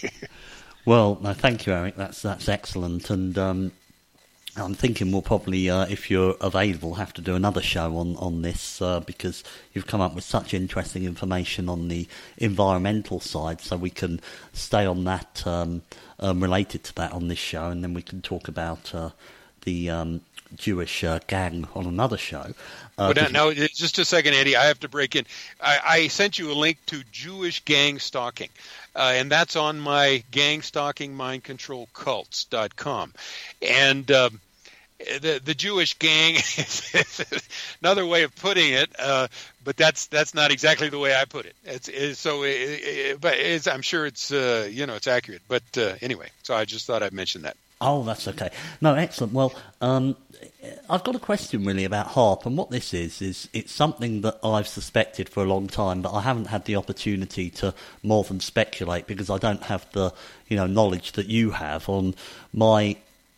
Well, no, thank you, Eric. That's that's excellent. And um, I'm thinking we'll probably, uh, if you're available, have to do another show on, on this uh, because you've come up with such interesting information on the environmental side, so we can stay on that, um, um, related to that on this show, and then we can talk about uh, the um, Jewish uh, gang on another show. Uh, well, now, now, just a second, Andy. I have to break in. I, I sent you a link to Jewish gang stalking, uh, and that's on my gang stalking mind control cults dot com. And um, the the Jewish gang is another way of putting it, uh, but that's that's not exactly the way I put it. It's, it's so, it, it, but it's, I'm sure it's uh, you know it's accurate. But uh, anyway, so I just thought I'd mention that. Oh, that's okay. No, excellent. Well, um, I've got a question really about HAARP, and what this is, is it's something that I've suspected for a long time, but I haven't had the opportunity to more than speculate because I don't have the, you know, knowledge that you have on my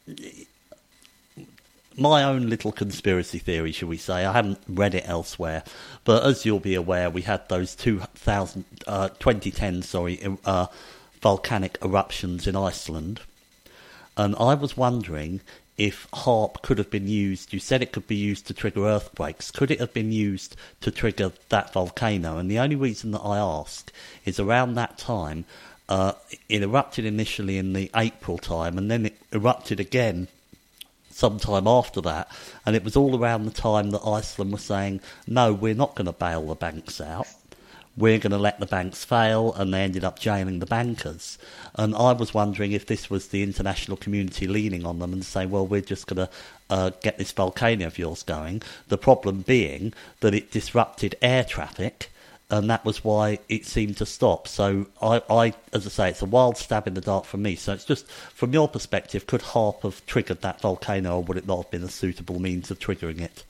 my own little conspiracy theory, shall we say. I haven't read it elsewhere, but as you'll be aware, we had those two thousand, uh, twenty ten, sorry, uh, volcanic eruptions in Iceland. And I was wondering if HAARP could have been used. You said it could be used to trigger earthquakes. Could it have been used to trigger that volcano? And the only reason that I ask is around that time, uh, it erupted initially in the April time, and then it erupted again sometime after that, and it was all around the time that Iceland was saying, no, we're not going to bail the banks out. We're going to let the banks fail, and they ended up jailing the bankers. And I was wondering if this was the international community leaning on them and saying, well, we're just going to uh, get this volcano of yours going. The problem being that it disrupted air traffic, and that was why it seemed to stop. So, I, I, as I say, it's a wild stab in the dark from me. So it's just, from your perspective, could HAARP have triggered that volcano, or would it not have been a suitable means of triggering it?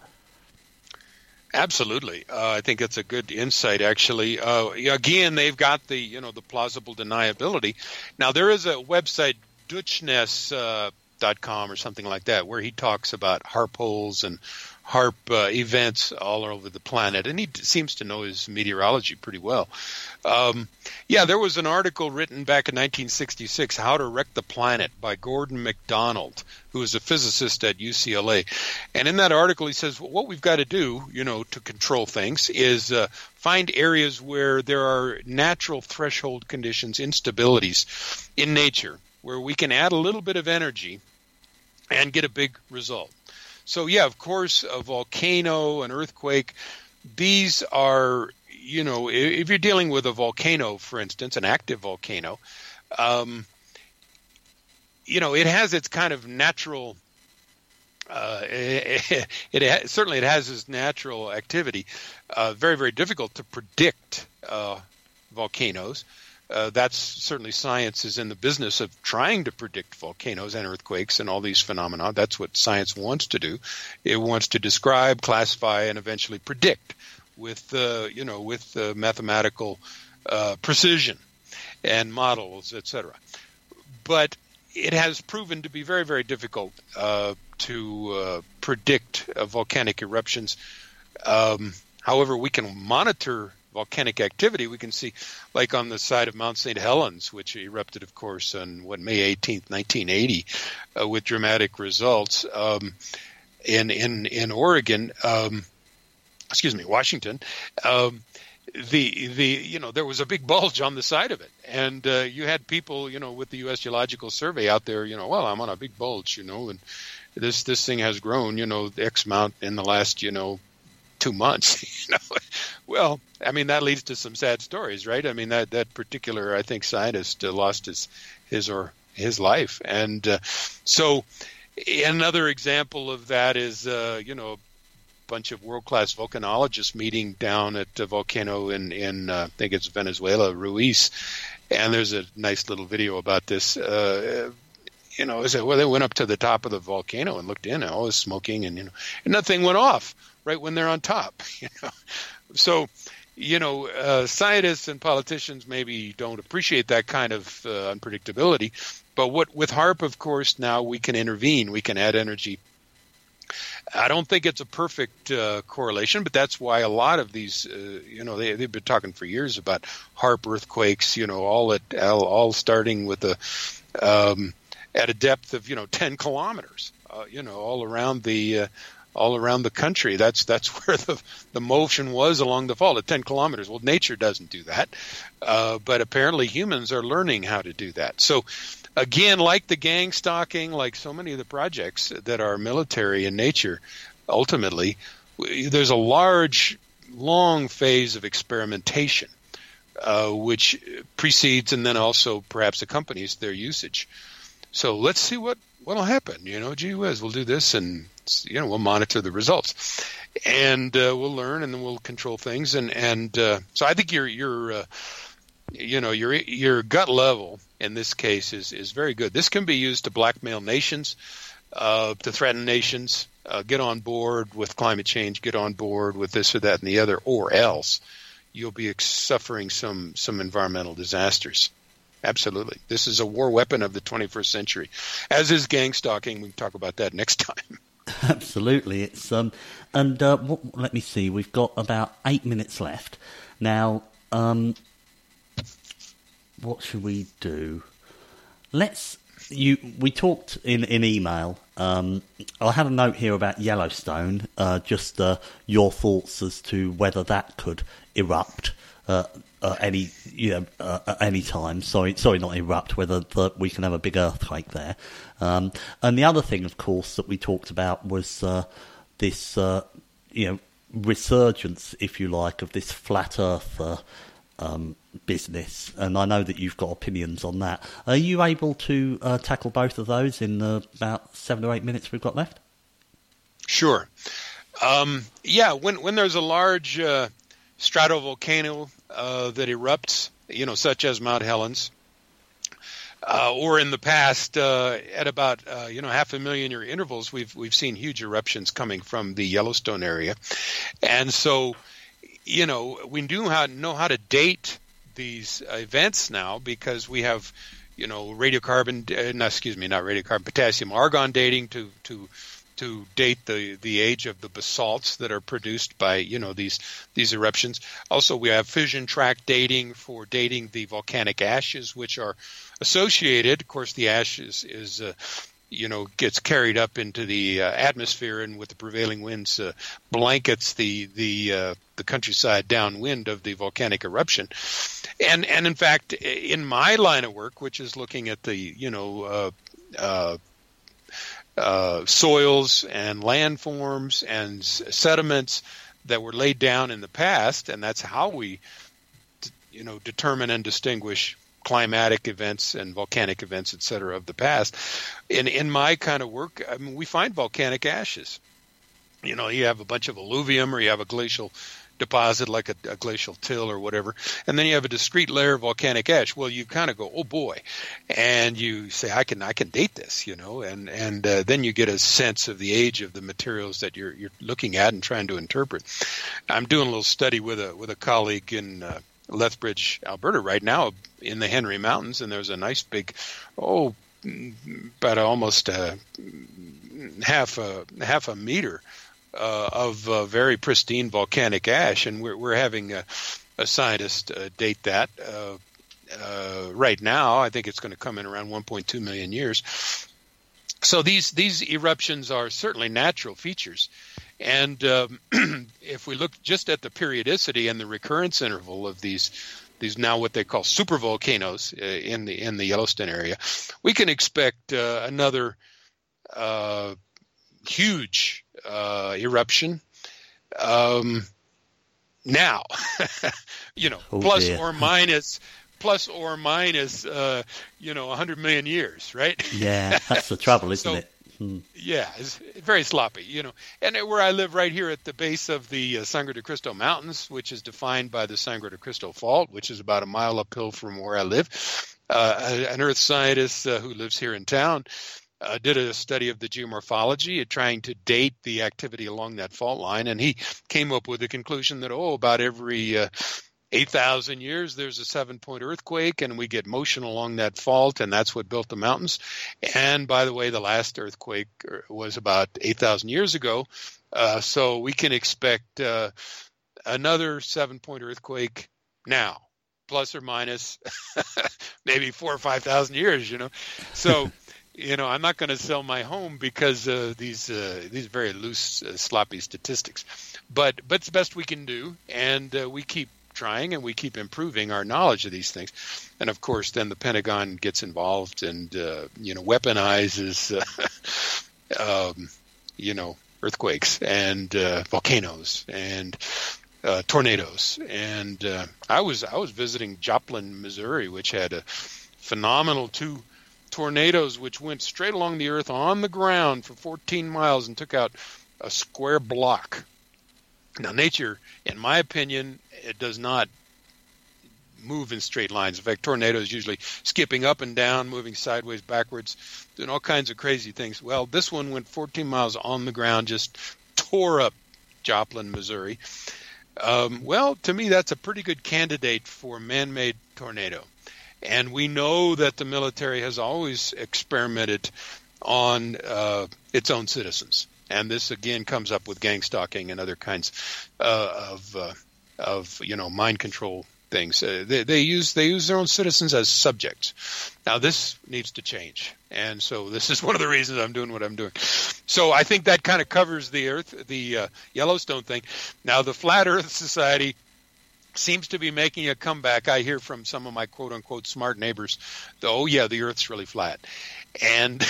Absolutely. Uh, I think that's a good insight, actually. Uh, again, they've got the, you know, the plausible deniability. Now, there is a website, Dutchnes dot com or something like that, where he talks about HAARP holes and HAARP uh, events all over the planet, and he d- seems to know his meteorology pretty well. Um, yeah, there was an article written back in nineteen sixty-six, How to Wreck the Planet, by Gordon MacDonald, who is a physicist at U C L A. And in that article, he says, well, what we've got to do, you know, to control things is uh, find areas where there are natural threshold conditions, instabilities in nature, where we can add a little bit of energy and get a big result. So, yeah, of course, a volcano, an earthquake, these are, you know, if you're dealing with a volcano, for instance, an active volcano, um, you know, it has its kind of natural, uh, it, it, it certainly it has its natural activity. Uh, very, very difficult to predict uh, volcanoes. Uh, that's certainly science is in the business of trying to predict volcanoes and earthquakes and all these phenomena. That's what science wants to do. It wants to describe, classify, and eventually predict with, uh, you know, with uh, mathematical uh, precision and models, et cetera. But it has proven to be very, very difficult uh, to uh, predict uh, volcanic eruptions. Um, however, we can monitor volcanic activity. We can see, like on the side of Mount Saint Helens, which erupted, of course, on what May eighteenth, nineteen eighty, uh, with dramatic results um, in in in Oregon. Um, excuse me, Washington. Um, the the you know there was a big bulge on the side of it, and uh, you had people, you know, with the U S Geological Survey out there, you know, well, I'm on a big bulge, you know, and this this thing has grown, you know, X amount in the last, you know, two months. You know, well, I mean, that leads to some sad stories, right? I mean, that that particular, I think, scientist uh, lost his his or his life, and uh, so another example of that is, uh, you know, a bunch of world-class volcanologists meeting down at a volcano in in uh, I think it's Venezuela, Ruiz, and there's a nice little video about this. Uh, you know, is it, well, they went up to the top of the volcano and looked in, and all was smoking, and you know, and nothing went off right when they're on top. You know, so you know, uh, scientists and politicians maybe don't appreciate that kind of uh, unpredictability. But what with HAARP, of course, now we can intervene. We can add energy. I don't think it's a perfect uh, correlation, but that's why a lot of these, uh, you know, they, they've been talking for years about HAARP earthquakes, you know, all at all, all starting with a um, at a depth of, you know, ten kilometers, uh, you know, all around the uh, all around the country. That's that's where the the motion was along the fault at ten kilometers. Well, nature doesn't do that, uh, but apparently humans are learning how to do that. So. Again, like the gang stalking, like so many of the projects that are military in nature, ultimately, there's a large, long phase of experimentation, uh, which precedes and then also perhaps accompanies their usage. So let's see what what'll happen. You know, gee whiz, we'll do this, and you know, we'll monitor the results, and uh, we'll learn, and then we'll control things. And and uh, so I think you're you're. Uh, You know, your your gut level in this case is, is very good. This can be used to blackmail nations, uh, to threaten nations, uh, get on board with climate change, get on board with this or that and the other, or else you'll be suffering some, some environmental disasters. Absolutely. This is a war weapon of the twenty-first century, as is gang stalking. We can talk about that next time. Absolutely. It's um, and uh, what, let me see. We've got about eight minutes left now. Um, What should we do? Let's you we talked in in email. Um, I had a note here about Yellowstone. Uh, just uh, your thoughts as to whether that could erupt uh, uh, any you know uh, at any time. Sorry, sorry, not erupt. Whether the, we can have a big earthquake there. Um, and the other thing, of course, that we talked about was uh, this uh, you know resurgence, if you like, of this flat Earth uh, um, business. And I know that you've got opinions on that. Are you able to uh, tackle both of those in uh, about seven or eight minutes we've got left? Sure. Um, yeah, when when there's a large uh, stratovolcano uh, that erupts, you know, such as Mount Helens, uh, or in the past uh, at about uh, you know half a million year intervals, we've we've seen huge eruptions coming from the Yellowstone area, and so you know we do how, know how to date these events now because we have you know radiocarbon, uh, no, excuse me, not radiocarbon, potassium argon dating to to. to date the, the age of the basalts that are produced by, you know, these these eruptions. Also, we have fission track dating for dating the volcanic ashes, which are associated. Of course, the ash is, is uh, you know, gets carried up into the uh, atmosphere and with the prevailing winds uh, blankets the the uh, the countryside downwind of the volcanic eruption. And, and in fact, in my line of work, which is looking at the, you know, uh, uh, Uh, soils and landforms and s- sediments that were laid down in the past, and that's how we, d- you know, determine and distinguish climatic events and volcanic events, et cetera, of the past. In in my kind of work, I mean, we find volcanic ashes. You know, you have a bunch of alluvium, or you have a glacial deposit like a, a glacial till or whatever, and then you have a discrete layer of volcanic ash. Well, you kind of go, oh boy, and you say, I can I can date this, you know, and and uh, then you get a sense of the age of the materials that you're you're looking at and trying to interpret. I'm doing a little study with a with a colleague in uh, Lethbridge, Alberta, right now in the Henry Mountains, and there's a nice big, oh, about almost a, half a half a meter. Uh, of uh, very pristine volcanic ash, and we're we're having a, a scientist uh, date that uh, uh, right now. I think it's going to come in around one point two million years. So these these eruptions are certainly natural features, and um, if we look just at the periodicity and the recurrence interval of these these now what they call supervolcanoes uh, in the in the Yellowstone area, we can expect uh, another uh, huge uh, eruption um, now, you know, oh, plus dear. or minus, plus or minus, uh, you know, one hundred million years, right? Yeah, that's the trouble, isn't so, it? Hmm. Yeah, it's very sloppy, you know. And where I live right here at the base of the uh, Sangre de Cristo Mountains, which is defined by the Sangre de Cristo Fault, which is about a mile uphill from where I live, uh, an earth scientist uh, who lives here in town Uh, did a study of the geomorphology, uh, trying to date the activity along that fault line, and he came up with the conclusion that, oh, about every uh, eight thousand years there's a seven-point earthquake, and we get motion along that fault, and that's what built the mountains. And by the way, the last earthquake was about eight thousand years ago, uh, so we can expect uh, another seven-point earthquake now, plus or minus maybe four or five thousand years, you know. So you know, I'm not going to sell my home because of these uh, these very loose, uh, sloppy statistics. But but it's the best we can do, and uh, we keep trying and we keep improving our knowledge of these things. And of course, then the Pentagon gets involved and uh, you know weaponizes uh, um, you know earthquakes and uh, volcanoes and uh, tornadoes. And uh, I was I was visiting Joplin, Missouri, which had a phenomenal two. tornadoes which went straight along the earth on the ground for fourteen miles and took out a square block. Now, nature, in my opinion, it does not move in straight lines. In fact, tornadoes usually skipping up and down, moving sideways, backwards, doing all kinds of crazy things. Well, this one went fourteen miles on the ground, just tore up Joplin, Missouri. Um, well, to me, that's a pretty good candidate for a man-made tornado. And we know that the military has always experimented on uh, its own citizens. And this, again, comes up with gang stalking and other kinds uh, of, uh, of, you know, mind control things. Uh, they, they use they use their own citizens as subjects. Now this needs to change, and so this is one of the reasons I'm doing what I'm doing. So I think that kind of covers the Earth, the uh, Yellowstone thing. Now the Flat Earth Society seems to be making a comeback. I hear from some of my quote-unquote smart neighbors, oh, yeah, the Earth's really flat. And,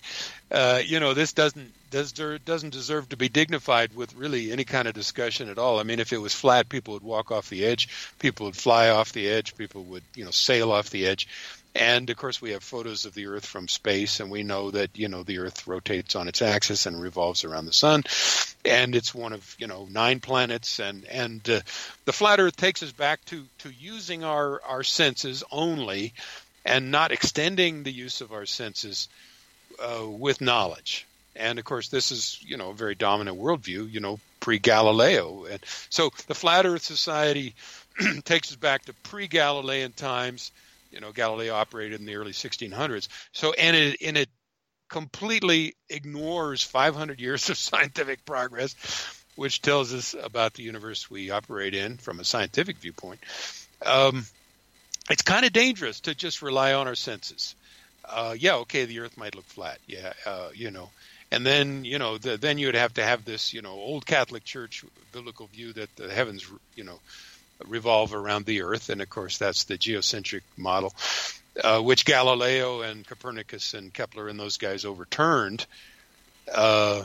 uh, you know, this doesn't does, doesn't deserve to be dignified with really any kind of discussion at all. I mean, if it was flat, people would walk off the edge. People would fly off the edge. People would, you know, sail off the edge. And, of course, we have photos of the Earth from space, and we know that, you know, the Earth rotates on its axis and revolves around the sun. And it's one of, you know, nine planets. And, and uh, the flat Earth takes us back to, to using our, our senses only and not extending the use of our senses uh, with knowledge. And, of course, this is, you know, a very dominant worldview, you know, pre-Galileo. And so the Flat Earth Society takes us back to pre-Galilean times. You know, Galileo operated in the early sixteen hundreds. So, and it, and it completely ignores five hundred years of scientific progress, which tells us about the universe we operate in from a scientific viewpoint. Um, it's kind of dangerous to just rely on our senses. Uh, yeah, okay, the Earth might look flat. Yeah, uh, you know, and then, you know, the, then you would have to have this, you know, old Catholic Church biblical view that the heavens, you know, revolve around the Earth, and of course that's the geocentric model, uh, which Galileo and Copernicus and Kepler and those guys overturned uh,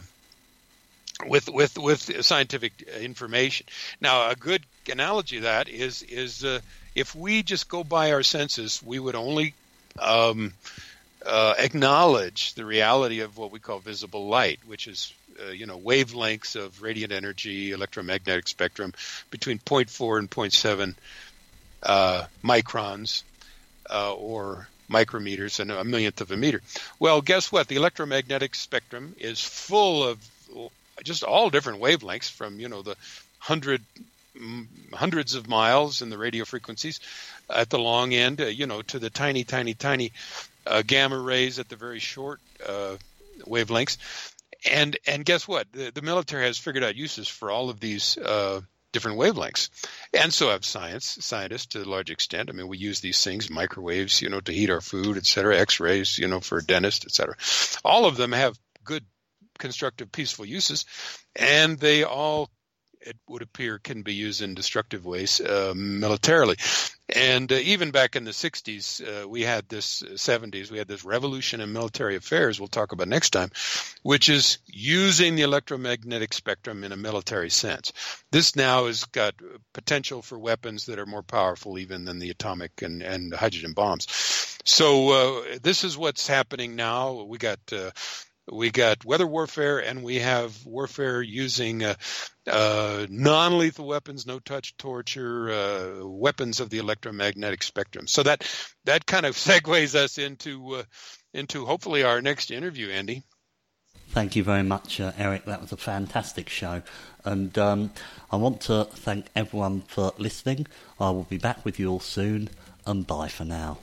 with with with scientific information. Now, a good analogy of that is is uh, if we just go by our senses, we would only um, uh, acknowledge the reality of what we call visible light, which is Uh, you know, wavelengths of radiant energy, electromagnetic spectrum between zero point four and zero point seven uh, microns uh, or micrometers and a millionth of a meter. Well, guess what? The electromagnetic spectrum is full of just all different wavelengths from, you know, the hundred hundreds of miles in the radio frequencies at the long end, uh, you know, to the tiny, tiny, tiny uh, gamma rays at the very short uh, wavelengths. And and guess what? The, the military has figured out uses for all of these uh, different wavelengths, and so have science scientists to a large extent. I mean, we use these things, microwaves, you know, to heat our food, et cetera, X-rays, you know, for a dentist, et cetera. All of them have good, constructive, peaceful uses, and they all, it would appear, can be used in destructive ways uh, militarily. And uh, even back in the sixties, uh, we had this, uh, seventies, we had this revolution in military affairs we'll talk about next time, which is using the electromagnetic spectrum in a military sense. This now has got potential for weapons that are more powerful even than the atomic and, and hydrogen bombs. So uh, this is what's happening now. We got... Uh, We got weather warfare, and we have warfare using uh, uh, non-lethal weapons, no-touch torture, uh, weapons of the electromagnetic spectrum. So that that kind of segues us into uh, into hopefully our next interview, Andy. Thank you very much, uh, Eric. That was a fantastic show. And um, I want to thank everyone for listening. I will be back with you all soon, and bye for now.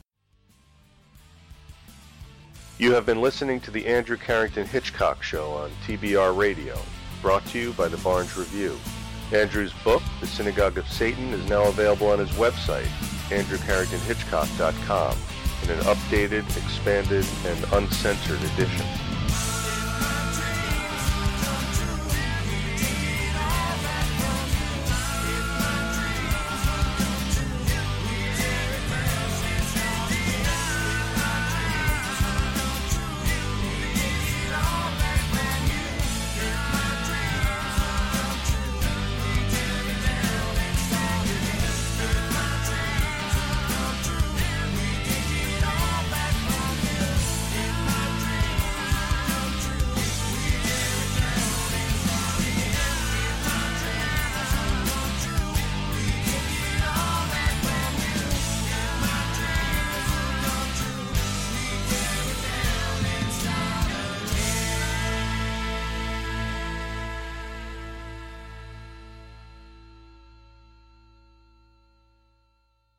You have been listening to the Andrew Carrington Hitchcock Show on T B R Radio, brought to you by the Barnes Review. Andrew's book, The Synagogue of Satan, is now available on his website, andrew carrington hitchcock dot com, in an updated, expanded, and uncensored edition.